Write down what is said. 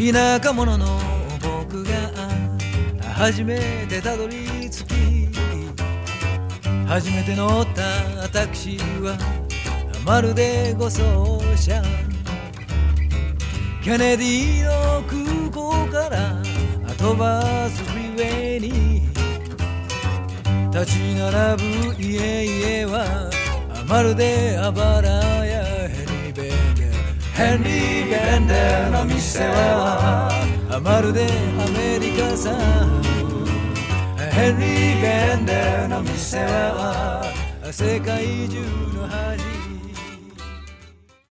田舎者の僕が初めてたどり着き、初めて乗ったタクシーはまるで護送車。ケネディの空港から飛ばすフリーウェイに立ち並ぶ家々はまるであばらやヘリーベンデー。ヘンリー・ベンデーの店はまるでアメリカさ。ヘンリー・ベンデーの店は世界中の恥